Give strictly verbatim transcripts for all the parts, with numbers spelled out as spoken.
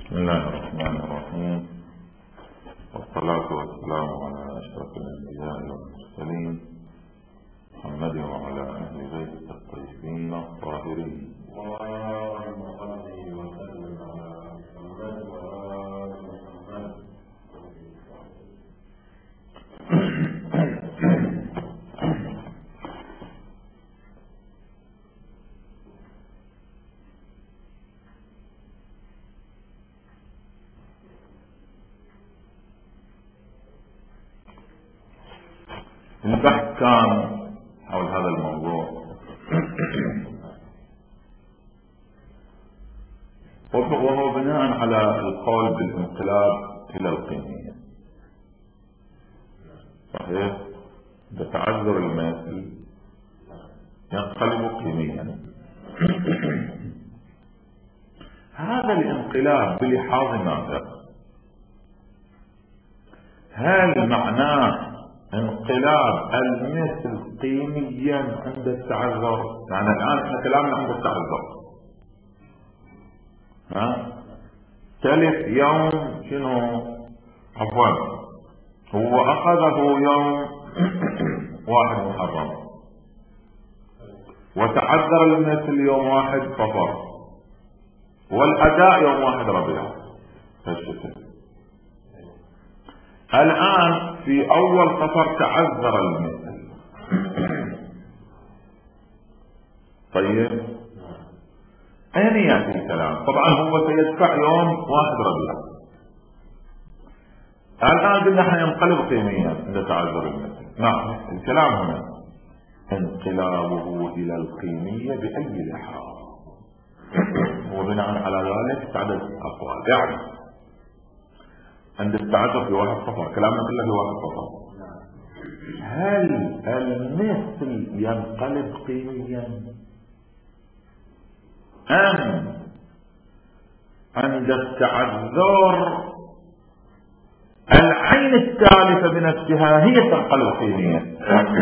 بسم الله الرحمن الرحيم، والصلاة والسلام على أشرف الأنبياء والمرسلين محمد وعلى أهل بيته الطيبين الطاهرين. اللهم صل وسلم على محمد وآل محمد. البحث كان حول هذا الموضوع وهو بناء على القول بالانقلاب إلى القيمية. صحيح؟ بتعذر الماثل ينقلب قيميا. هذا الانقلاب بلحاظ ماذا؟ هل معناه انقلاب المثل قيميا عند التعذر؟ يعني الآن احنا كلامنا عند التعذر، ها تلف يوم شنو عفوا هو أخذه يوم واحد محرم وتعذر المثل يوم واحد صفر والأداء يوم واحد ربيع فالشتاء. الآن في أول سفر تعذر المثل، طيب أين يأتي الكلام؟ طبعا هو سيدفع يوم واحد ربيع. الآن قلنا حينقلب قيميا عند تعذر المثل. نعم، الكلام هنا انقلابه إلى القيمية بأي لحاظ، وبناء على ذلك تعدد أقوال. يعني عند التعذر في واحد صفر، كلامنا كله في واحد صفر، هل المثل ينقلب قيميا أم عند التعذر العين التالفة بنفسها هي تنقلب قيميا؟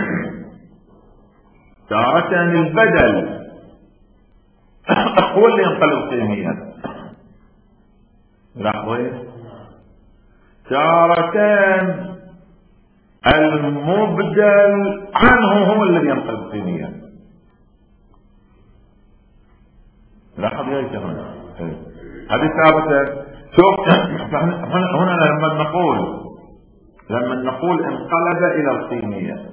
تارة البدل هو اللي ينقلب قيميا، لاحظوا، تارتان المبدل عنه هو الذي ينقلب قيميا. لاحظ يا شيخنا هذه ثابتة. شوف هنا لما نقول لما نقول انقلب الى القيمية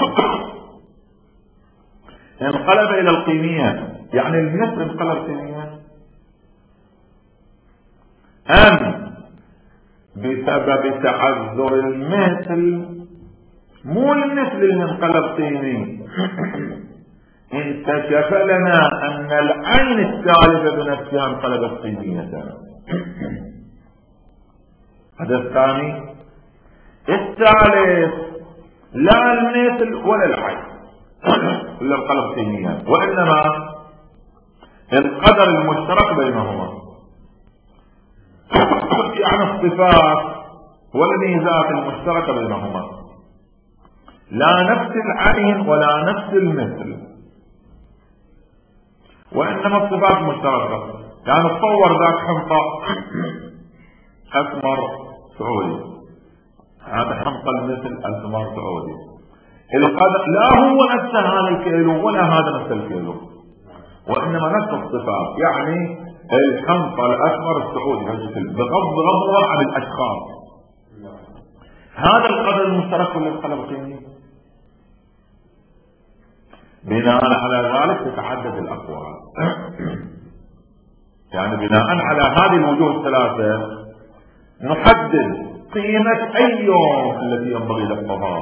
انقلب الى القيمية يعني المثل انقلب قيميا ام بسبب تعذر المثل؟ مو المثل اللي انقلب قيمي، انكشف لنا ان العين التالفة بنفسها انقلبت قيمية. هذا الثاني. الثالث لا المثل ولا العين اللي انقلب قيميا، وانما القدر المشترك بينهما، يعني الصفات والميزات المشتركة بينهما، لا نفس العين ولا نفس المثل، وإنما الصفات مشتركة. يعني تصور ذاك حنطة أسمر سعودي، هذا حنطة المثل أسمر سعودي، القدر لا هو نفس هذا الكيلو ولا هذا نفس الكيلو، وإنما نفس الصفات. يعني الحنطة الأسمر السعودي بغض النظر عن الأشخاص، هذا القدر المشترك اللي انقلب قيمي. بناء على ذلك تتعدد الأقوال. يعني بناء على هذه الوجوه الثلاثة نحدد قيمة أي يوم التي ينبغي للطهارة.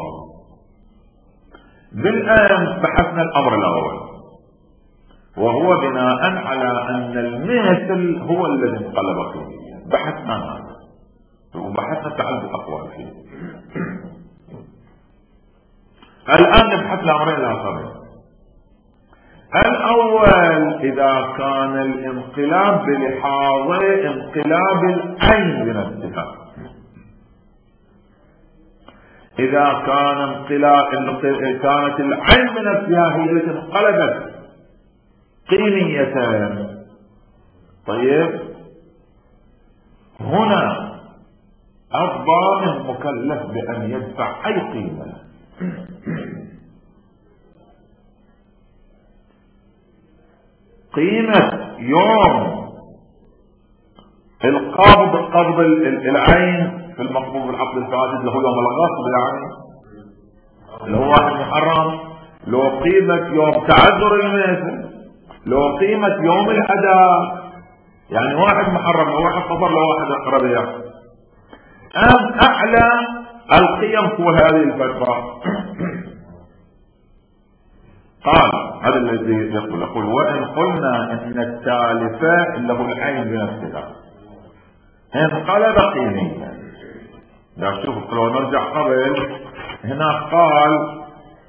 بالأمس بحثنا الأمر الأول، وهو بناء على أن المثل هو الذي انقلب قيميا، بحثنا هذا وبحثنا تعدد الأقوال فيه. الآن نبحث الأمرين الآخرين. الأول إذا كان الانقلاب بلحاظ انقلاب العين بنفسها، إذا كان انقلاب كانت العين بنفسها هي التي انقلبت قيميتان، طيب هنا الضامن مكلف بأن يدفع أي قيمة. قيمة يوم القبض، قبض العين في المقبوض بالعقد الفاسد اللي هو يوم الغصب، يعني اللي هو واحد محرم، لو قيمة يوم تعذر المثل، لو قيمة يوم الأداء، يعني واحد محرم لو واحد صفر لو واحد ربيع، أم أعلى القيم في هذه الفترة. قال هذا الذي يقول يقول وإن قلنا إن التالفة اللي هو العين بنفسها انقلب قيميا. لا شوف لو نرجع قبل هنا قال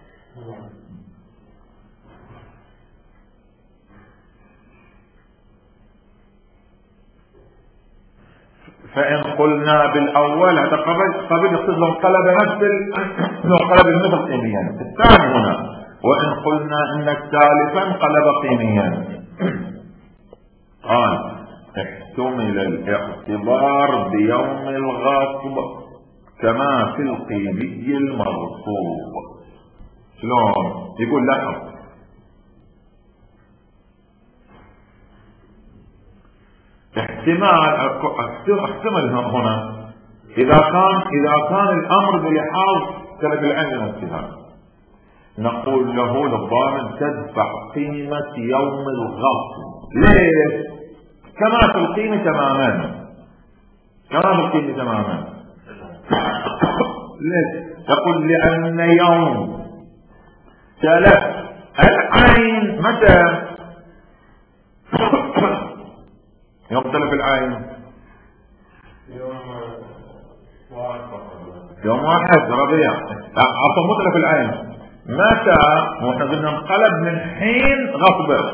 فإن قلنا بالأول هذا قبل قبل يقصد لو انقلب نفس لو انقلب المثل قيميا. الثاني هنا وإن قلنا إن التالفة انقلب قيميا، قال احتمل الاعتبار بيوم الغصب كما في القيمي المغصوب. شلون؟ يقول لاحظ احتمال احتمل هنا اذا كان اذا كان الامر بلحاظ سبب العين نفسها، نقول له للضامن تدفع قيمة يوم الغصب. ليش؟ كما في القيمة تماما، كما في القيمة تماما. ليش؟ يقول لأن يوم تلف العين متى؟ يوم تلف العين يوم واحد ربيع، عصر متلف العين متى؟ واحنا قلنا انقلب من حين غصبه،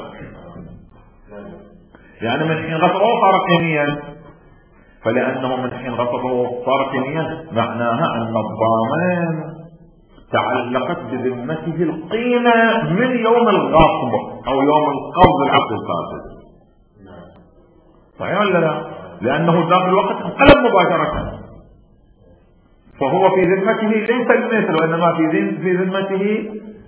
يعني من حين غصبه صار قيميا، فلأنه من حين غصبه صار قيميا معناها أن الضامن تعلقت بذمته القيمة من يوم الغصب أو يوم القبض العقد الفاسد. صحيح ولا لا؟ لأنه ذاك الوقت انقلب مباشرة، فهو في ذمته ليس المثل وإنما في في ذمته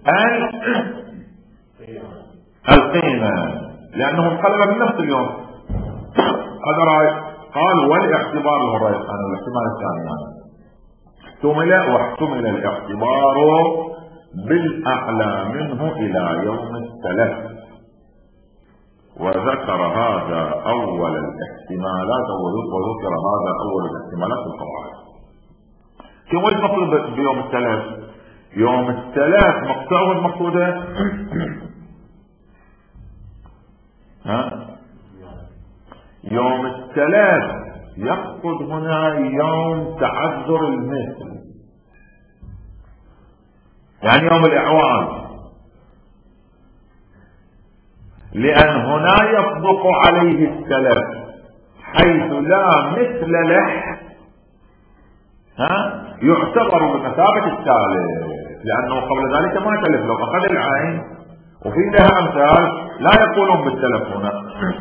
القيمة، لأنه انقلب من نفس اليوم. هذا رأي. قال والاعتبار له رأي الثاني، الاحتمال الثاني يعني احتمل واحتمل الاعتبار بالأعلى منه إلى يوم التلف، وذكر هذا أول الاحتمالات وذكر هذا أول الاحتمالات في القواعد. كم وجه مقصود بيوم التلف؟ يوم التلف مقصوده المقصودة ها يوم التلف يقصد هنا يوم تعذر المثل، يعني يوم الإعوان، لأن هنا يصدق عليه التلف حيث لا مثل له ها يعتبر بمثابة التالف، لأنه قبل ذلك ما تلف. لو أخذ العين وفي لها أمثال لا يقولون بالتلف هنا.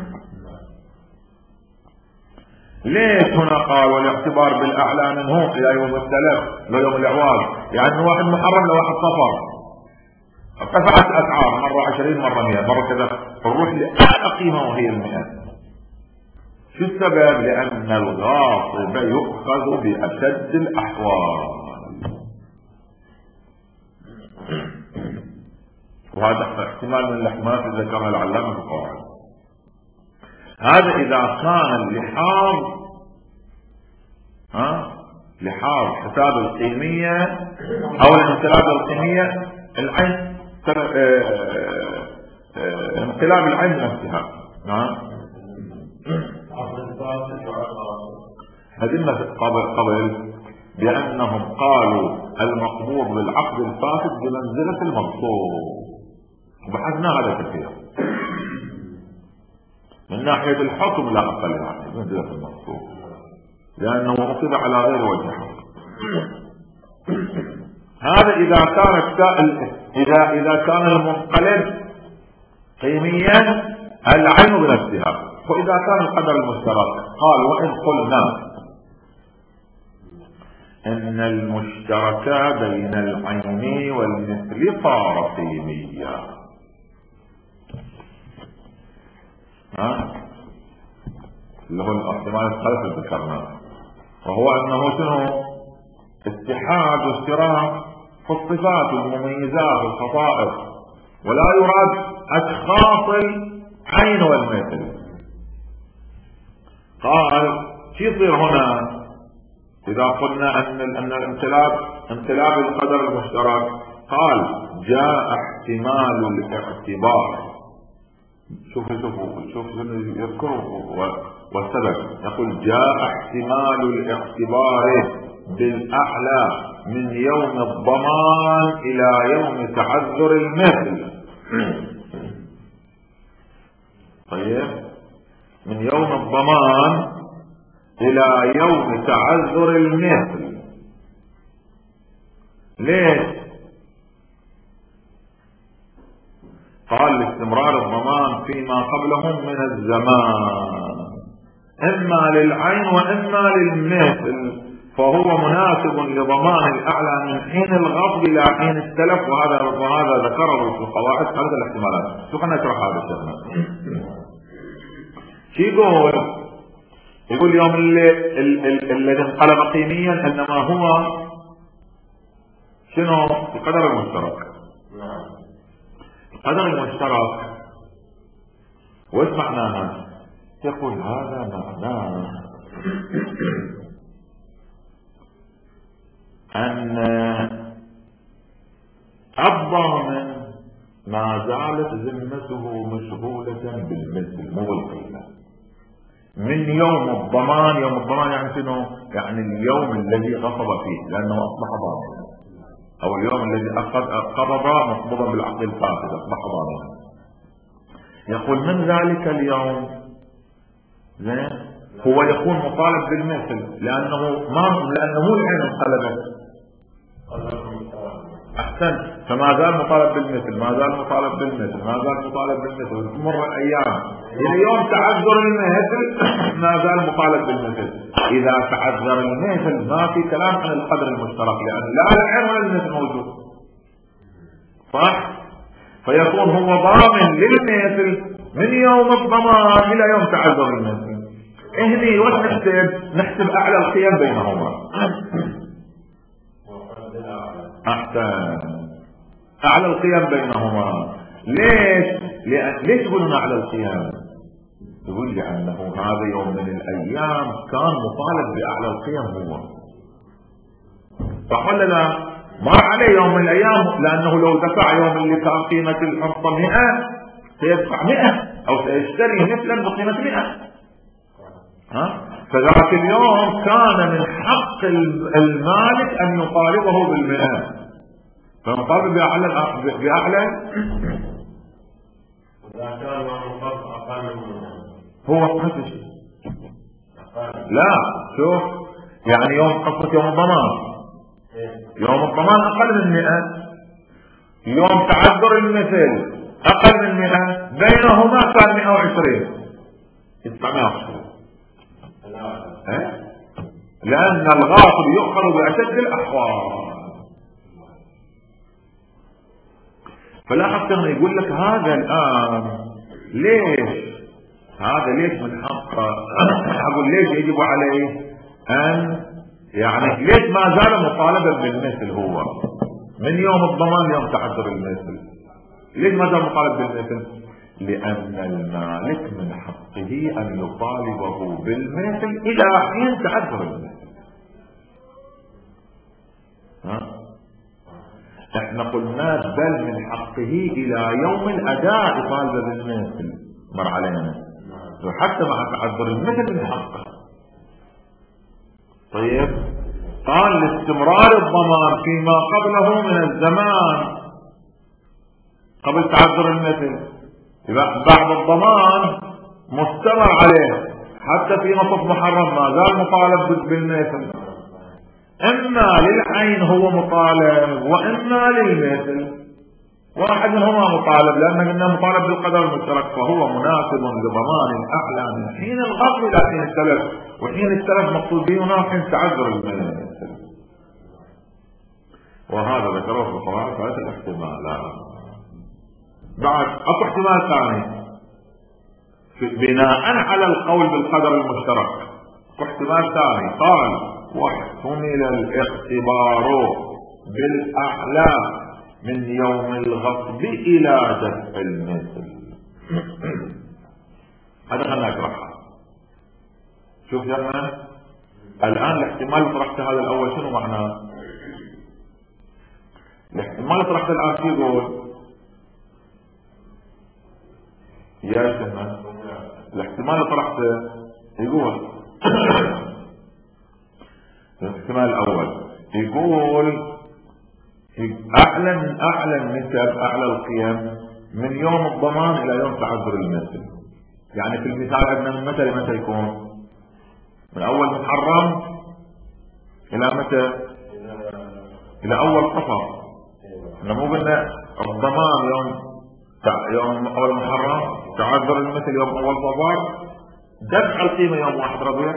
ليش هنا قال والاعتبار بالأعلى منه إلى يوم التلف لو يوم الإعوان؟ يعني واحد محرم لواحد صفر ارتفعت الأسعار مرة عشرين مرة مئة مرة كذا، فنروح لأعلى قيمة وهي المئة. شو السبب؟ لأن الغاصب يؤخذ بأشد الأحوال، وهذا احتمال من الاحتمالات اللي ذكرها العلامة في القواعد. هذا إذا كان اللحاظ ها لحاظ حساب القيمية أو الانقلاب القيمية العين انقلاب العين نفسها. ها هذه قبل قبل بأنهم قالوا المقبوض بالعقد الفاسد بمنزلة المقصود، وبحثنا هذا كثير من ناحية الحكم لا أقل يعني بمنزلة المقصود، لأنه أصيب على غير وجه حق. هذا إذا كان السائل إذا إذا كان المنقلب قيميا العين بنفسها، وإذا كان القدر المشترك قال وإذ قلنا إن المشترك بين العين والمثل صار قيميا. ها اللي هو الاحتمال الثالث اللي ذكرناه، وهو أنه شنو؟ اتحاد واشتراك في الصفات والمميزات والخصائص، ولا يراد أشخاص العين والمثل. قال شو يصير هنا إذا قلنا أن أن الامتلاك امتلاك القدر المشترك؟ قال جاء احتمال الاعتبار. شوفوا شوفوا شوفوا يذكروا والسبب، يقول جاء احتمال الاعتبار بالأعلى من يوم الضمان إلى يوم تعذر المثل. طيب من يوم الضمان إلى يوم تعذر المثل. ليش؟ قال لاستمرار الضمان فيما قبلهم من الزمان، إما للعين وإما للمثل، فهو مناسب لضمان الأعلى من حين الغصب إلى حين التلف. وهذا وهذا ذكره في القواعد ثلاث الاحتمالات. شو خلينا نشرح هذا الشيء. شو يقول؟ يقول اليوم الذي انقلب قيميا انما هو شنو؟ القدر المشترك. القدر المشترك وش معناها؟ يقول هذا معناه ان الضامن ما زالت ذمته مشغولة بالمثل مو بالقيمة. من يوم الضمان، يوم الضمان يعني شنو؟ يعني اليوم الذي غصب فيه لانه اصبح ضامنا، او اليوم الذي اخذ قبض مقبوضا بالعقد الفاسد اصبح ضامنا. يقول من ذلك اليوم زين هو يكون مطالب بالمثل لانه ما لانه العين انقلبت. احسن، فما زال مطالب بالمثل، ما زال مطالب بالمثل، ما زال مطالب بالمثل. تمر الايام الى يوم تعذر المثل ما زال مطالب بالمثل. اذا تعذر المثل ما في كلام عن القدر المشترك، لان لا العين ولا المثل موجود، صح؟ فيكون هو ضامن للمثل من يوم الضمان الى يوم تعذر المثل. هني وش نحسب؟ نحسب اعلى القيم بينهما. احسن، اعلى القيم بينهما. ليش؟ لأن ليش يقولون اعلى القيم؟ يقول لانه هذا يوم من الايام كان مطالب باعلى القيم هو، فقال لا مر عليه يوم من الايام، لانه لو دفع يوم اللي كان قيمة الحصة مئة سيدفع مئة او سيشتري مثلا بقيمة مئة. ها؟ فذاك اليوم كان من حق المالك ان يطالبه بالمئة، فنطالب باعلى باعلى هو قصص. لا شوف، يعني يوم قصة يوم الضمان، يوم الضمان اقل من مئة، يوم تعذر المثل اقل من مئة، بينهما كان مئة وعشرين تسعمائة وعشرين. لأن الغاصب يؤخذ بأشد الأحوال. فلاحظت انه يقول لك هذا الآن ليش؟ هذا ليش من حقه؟ أقول ليش يجب عليه أن يعني ليش ما زال مطالبا بالمثل هو من يوم الضمان يوم تعذر المثل؟ ليش ما زال مطالب بالمثل؟ لأن المالك من حقه أن يطالبه بالمثل إلى حين تعذر المثل. ها؟ احنا قلنا بل من حقه إلى يوم الأداء يطالب بالمثل، مر علينا، وحتى مع تعذر المثل من حقه. طيب قال لاستمرار الضمان فيما قبله من الزمان قبل تعذر المثل، بعد الضمان مستمر عليه حتى في نصف محرم ما زال مطالب بالمثل. اما للعين هو مطالب واما للمثل. واحد منهما مطالب لأن قلنا مطالب بالقدر المشترك، فهو مناسب لضمان الأعلى من حين الغصب إلى حين التلف، وحين التلف مقصود به هنا حين تعذر المال. وهذا ذكره في القواعد ثلاث الاحتمالات. بعد اكو احتمال ثاني بناء على القول بالقدر المشترك، اكو احتمال ثاني قال واحتمل الاختبار بالاعلى من يوم الغصب الى دفع المثل. هذا خلنا نشرحها. شوف يا اخوان الان الاحتمال اللي طرحته هذا الاول شنو معناه؟ الاحتمال اللي طرحته الان شو يقول؟ يا سنة الاحتمال اللي طرحته يقول الاحتمال الاول يقول اعلى من اعلى النسب اعلى القيم من يوم الضمان الى يوم تعذر المثل. يعني في المثال عندنا من متى لمتى يكون؟ من اول محرم الى متى؟ الى اول صفر. احنا مو قلنا الضمان يوم يوم اول محرم، تعذر المثل يوم اول صفر، دفع القيمة يوم واحد ربيع.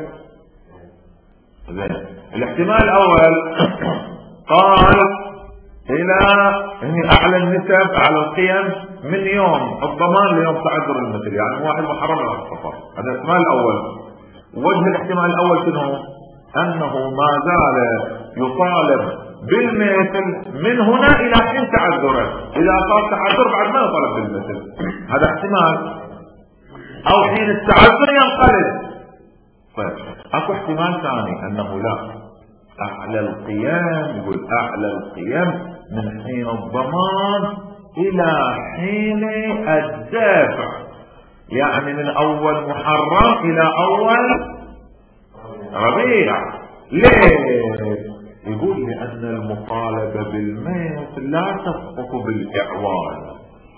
زين الاحتمال الاول قال الى هني اعلى النسب اعلى القيم من يوم الضمان ليوم تعذر المثل، يعني واحد محرم الى صفر. هذا الاحتمال الاول. وجه الاحتمال الاول شنو؟ انه ما زال يطالب بالمثل من هنا الى حين تعذره، اذا صار تعذر بعد ما يطالب بالمثل. هذا احتمال. او حين التعذر ينقلب. طيب اكو احتمال ثاني انه لا، اعلى القيام، يقول اعلى القيام من حين الضمان الى حين الدافع، يعني من اول محرم الى اول ربيع. ليه؟ يقول لأن المطالبة بالمثل لا تسقط بالإعوان.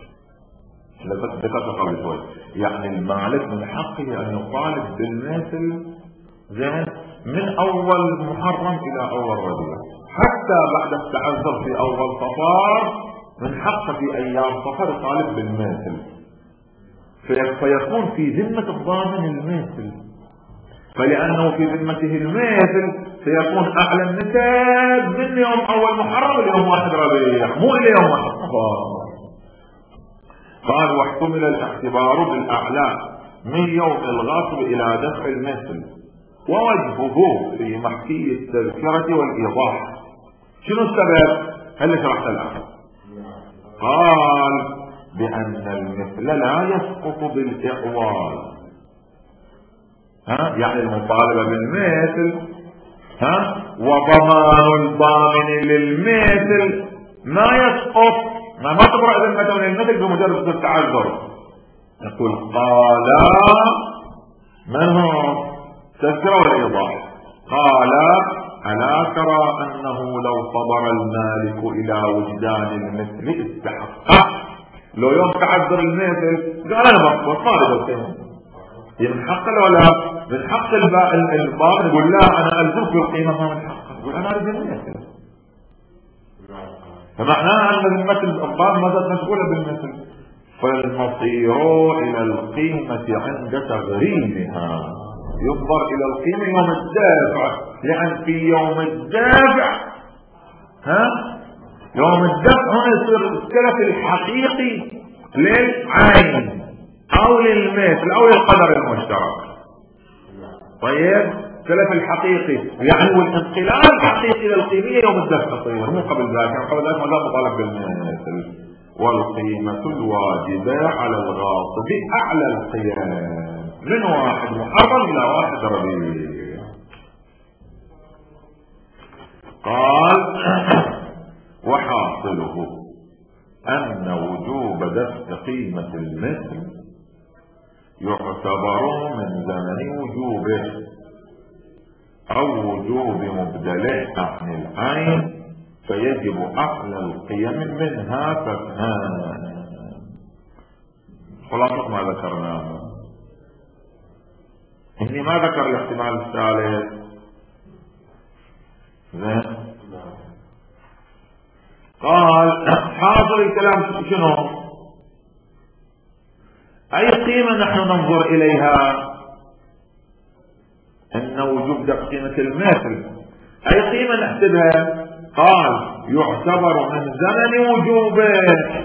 ذكرت قبل شوي، يعني المالك من حقه أن يطالب بالمثل زين من أول محرم إلى أول ربيع، حتى بعد التعذر في أول صفار من حقه في أيام صفر يطالب بالمثل، فيكون في ذمة الضامن المثل. فلأنه في ذمته المثل سيكون أعلى النسب من يوم أول محرم ليوم واحد ربيع، مو ليوم واحد صفر. قال واحتمل الاختبار بالأعلى من يوم الغصب إلى دفع المثل، ووجهه في محكي التذكرة والإيضاح. شنو السبب؟ هل شرحت الآن؟ قال بأن المثل لا يسقط بالإعوال، ها يعني المطالبة بالمثل ها وضمان الضامن للمثل ما يسقط، ما ما تبرأ ذمته من المثل بمجرد التعذر. يقول قال من هو تذكر والإيضاح؟ قال ألا ترى أنه لو صبر المالك إلى وجدان المثل استحقه. لو يوم تعذر المثل قال أنا مقصود طالب القيمة، من حق ولا من حق الضامن يقول لا انا الزمك بالقيمه، ما من حقه يقول انا اريد المثل. فمعناها ان المثل الضامن ما زالت مسؤوله بالمثل، فالمصير الى القيمه عند تغريمها، ينظر الى القيمه يوم الدافع، لان في يوم الدافع ها يوم الدفع هنا يصير السلف الحقيقي للعين او للمثل او للقدر المشترك. طيب السلف الحقيقي يعني والانقلاب الحقيقي للقيمية يوم الدفع، طيب مو قبل ذلك، يعني قبل ذلك ما زال مطالب بالمثل. والقيمة الواجبة على الغاصب اعلى القيام من واحد محرم الى واحد ربيع. قال وحاصله ان وجوب دفع قيمة المثل يعتبر من زمن وجوبه او وجوب مبدله عن العين، فيجب اعلى القيم منها فافهام. خلاصة ما ذكرناه. اني ما ذكر الاحتمال الثالث. زين قال حاصل الكلام شنو؟ أي قيمة نحن ننظر إليها؟ أن وجوب قيمة المثل، أي قيمة نحسبها؟ قال يعتبر من زمن وجوبه.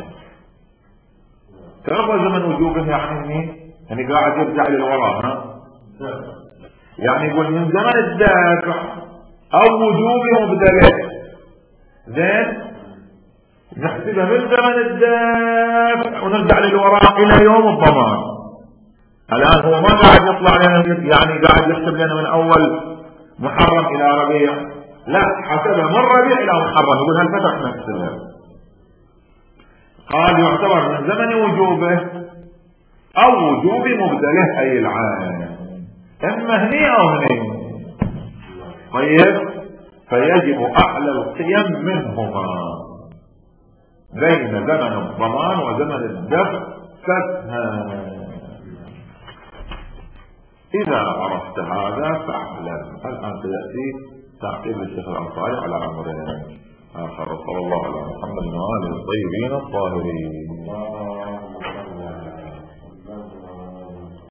تعرف زمن وجوبه يعني مين؟ يعني قاعد يرجع للوراء، ها؟ يعني يقول من زمن الدافع أو وجوب مبدله. زين نحسبها من زمن الدافع ونرجع للوراء إلى يوم الضمان. الآن هو ما قاعد يطلع لنا يعني قاعد يحسب لنا من أول محرم إلى ربيع، لا، حسبها من ربيع إلى محرم، يقول هالفترة احنا نحسبها. قال يعتبر من زمن وجوبه أو وجوب مبدله أي العام، إما هني أو هني. طيب فيجب أعلى القيم منهما بين زمن الضمان وزمن الدفع فافهم. إذا عرفت هذا فاعلم. الآن سيأتي تعقيب الشيخ الأنصاري على أمرين آخر. صلى الله على محمد وآله الطيبين الطاهرين.